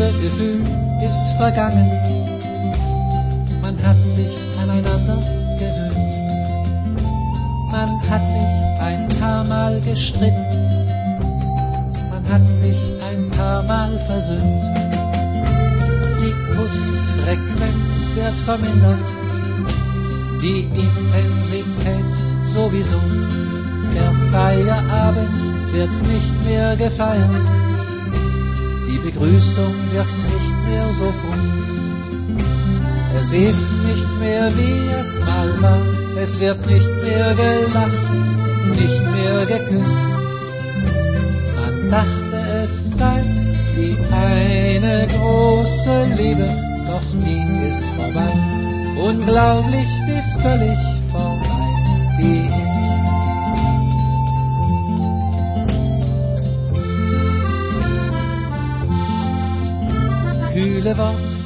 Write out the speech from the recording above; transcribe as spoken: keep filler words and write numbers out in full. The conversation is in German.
große Gefühl ist vergangen. Man hat sich aneinander gewöhnt. Man hat sich ein paar Mal gestritten. Man hat sich ein paar Mal versöhnt. Die Kussfrequenz wird vermindert, die Intensität sowieso. Der Feierabend wird nicht mehr gefeiert, die Begrüßung wirkt nicht mehr so froh. Es ist nicht mehr wie es mal war, es wird nicht mehr gelacht, nicht mehr geküsst. Man dachte es sei die eine große Liebe, doch die ist vorbei. Unglaublich, wie völlig vorbei die ist. Kühle Worte